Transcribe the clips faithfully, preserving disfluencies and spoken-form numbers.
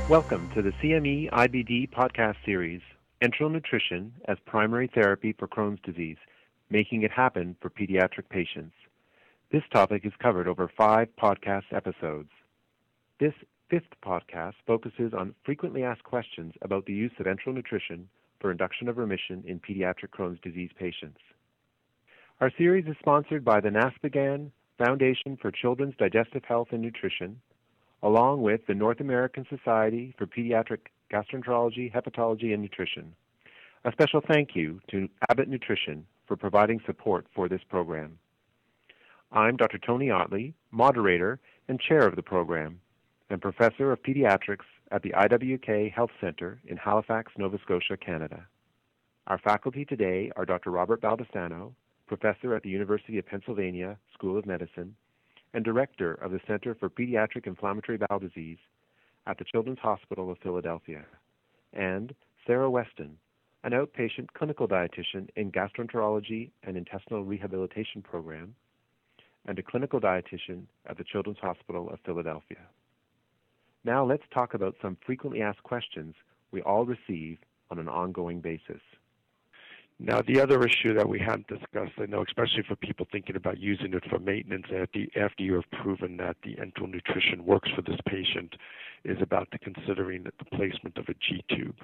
Welcome to the C M E I B D podcast series, Enteral Nutrition as Primary Therapy for Crohn's Disease, Making It Happen for Pediatric Patients. This topic is covered over five podcast episodes. This fifth podcast focuses on frequently asked questions about the use of enteral nutrition for induction of remission in pediatric Crohn's disease patients. Our series is sponsored by the NASPGHAN Foundation for Children's Digestive Health and Nutrition, along with the North American Society for Pediatric Gastroenterology, Hepatology, and Nutrition. A special thank you to Abbott Nutrition for providing support for this program. I'm Doctor Tony Ottley, moderator and chair of the program, and professor of pediatrics at the I W K Health Centre in Halifax, Nova Scotia, Canada. Our faculty today are Doctor Robert Baldestano, professor at the University of Pennsylvania School of Medicine, and director of the Center for Pediatric Inflammatory Bowel Disease at the Children's Hospital of Philadelphia, and Sarah Weston, an outpatient clinical dietitian in gastroenterology and intestinal rehabilitation program, and a clinical dietitian at the Children's Hospital of Philadelphia. Now let's talk about some frequently asked questions we all receive on an ongoing basis. Now, the other issue that we haven't discussed, I know, especially for people thinking about using it for maintenance after you have proven that the enteral nutrition works for this patient, is about the considering the placement of a G-tube.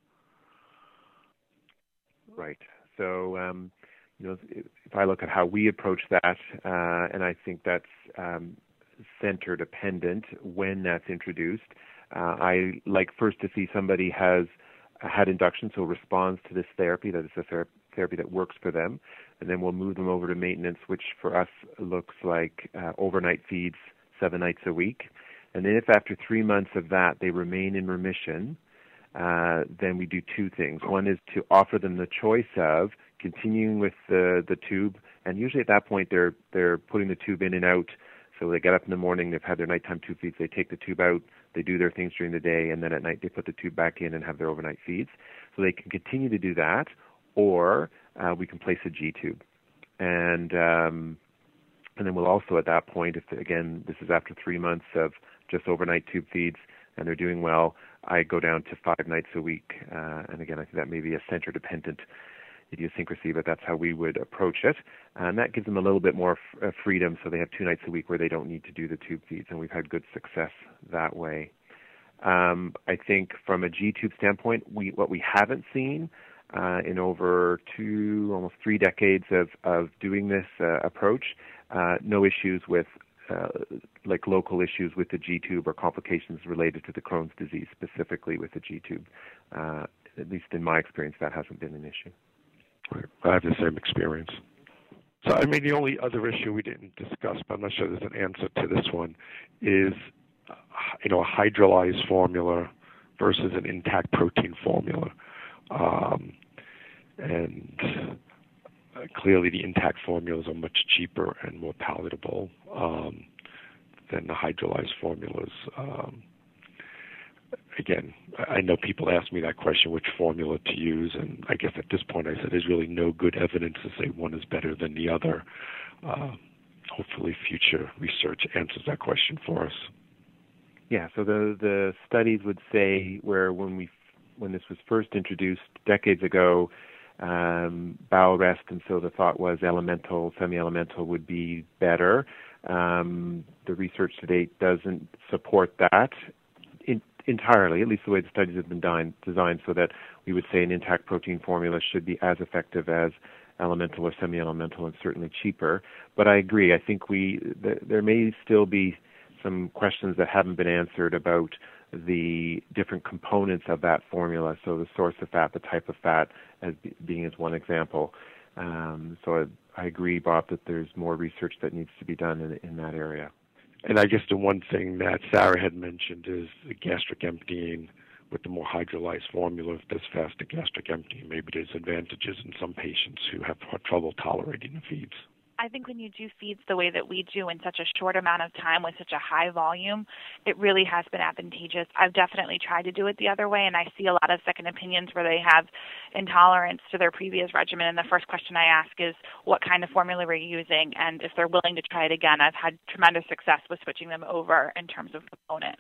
Right. So, um, you know, if I look at how we approach that, uh, and I think that's um, center dependent when that's introduced, uh, I like first to see somebody has had induction, so responds to this therapy, that is a ther- therapy that works for them, and then we'll move them over to maintenance, which for us looks like uh, overnight feeds seven nights a week. And then if after three months of that they remain in remission, uh, then we do two things. One is to offer them the choice of continuing with the, the tube, and usually at that point they're they're putting the tube in and out. So they get up in the morning, they've had their nighttime tube feeds, they take the tube out, they do their things during the day, and then at night they put the tube back in and have their overnight feeds. So they can continue to do that, or uh, we can place a G-tube. And um, and then we'll also at that point, if again, this is after three months of just overnight tube feeds and they're doing well, I go down to five nights a week. Uh, and again, I think that may be a center-dependent idiosyncrasy, but that's how we would approach it. And that gives them a little bit more f- uh, freedom, so they have two nights a week where they don't need to do the tube feeds, and we've had good success that way. Um, I think from a G-tube standpoint, we what we haven't seen uh, in over two, almost three decades of, of doing this uh, approach, uh, no issues with uh, like local issues with the G-tube or complications related to the Crohn's disease, specifically with the G-tube. Uh, at least in my experience, that hasn't been an issue. Right. I have the same experience. So, I mean, the only other issue we didn't discuss, but I'm not sure there's an answer to this one, is, uh, you know, a hydrolyzed formula versus an intact protein formula. Um, and uh, clearly the intact formulas are much cheaper and more palatable um, than the hydrolyzed formulas. Um, Again, I know people ask me that question, which formula to use, and I guess at this point I said there's really no good evidence to say one is better than the other. Uh, hopefully future research answers that question for us. Yeah, so the the studies would say where when we when this was first introduced decades ago, um, bowel rest, and so the thought was elemental, semi-elemental would be better. Um, the research to date doesn't support that entirely, at least the way the studies have been designed, designed so that we would say an intact protein formula should be as effective as elemental or semi-elemental and certainly cheaper. But I agree. I think we th- there may still be some questions that haven't been answered about the different components of that formula. So the source of fat, the type of fat, as be, being as one example. Um, so I, I agree, Bob, that there's more research that needs to be done in, in that area. And I guess the one thing that Sarah had mentioned is the gastric emptying with the more hydrolyzed formula. If there's faster gastric emptying, maybe there's advantages in some patients who have trouble tolerating the feeds. I think when you do feeds the way that we do in such a short amount of time with such a high volume, it really has been advantageous. I've definitely tried to do it the other way, and I see a lot of second opinions where they have intolerance to their previous regimen, and the first question I ask is, what kind of formula were you using? And if they're willing to try it again, I've had tremendous success with switching them over in terms of component.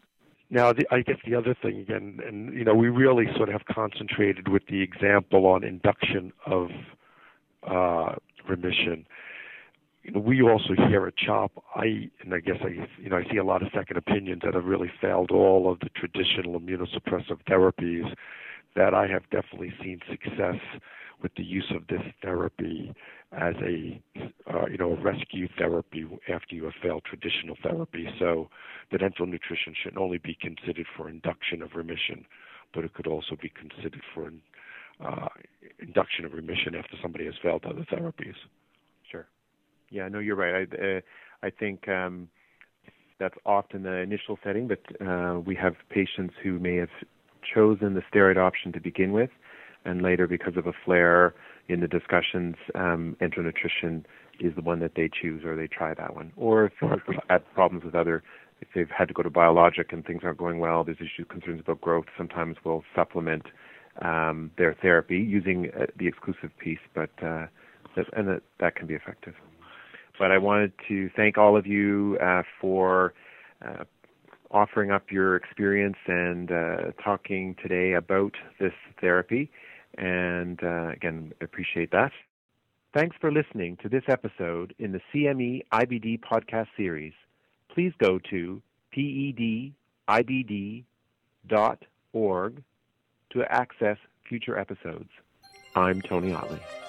Now, the, I guess the other thing again, and you know, we really sort of have concentrated with the example on induction of uh, remission. You know, we also here at CHOP, I and I guess I, you know, I see a lot of second opinions that have really failed all of the traditional immunosuppressive therapies. That I have definitely seen success with the use of this therapy as a, uh, you know, a rescue therapy after you have failed traditional therapy. So that enteral nutrition should only be considered for induction of remission, but it could also be considered for uh, induction of remission after somebody has failed other therapies. Sure. Yeah, no, you're right. I, uh, I think um, that's often the initial setting, but uh, we have patients who may have chosen the steroid option to begin with, and later, because of a flare in the discussions, um, enteral nutrition is the one that they choose, or they try that one. Or if they've had problems with other, if they've had to go to biologic and things aren't going well, there's issues, concerns about growth, sometimes we'll supplement um, their therapy using uh, the exclusive piece, but uh, that, and that, that can be effective. But I wanted to thank all of you uh, for uh, offering up your experience and uh, talking today about this therapy. And uh, again, appreciate that. Thanks for listening to this episode in the C M E I B D podcast series. Please go to P E D I B D dot org to access future episodes. I'm Tony Otley.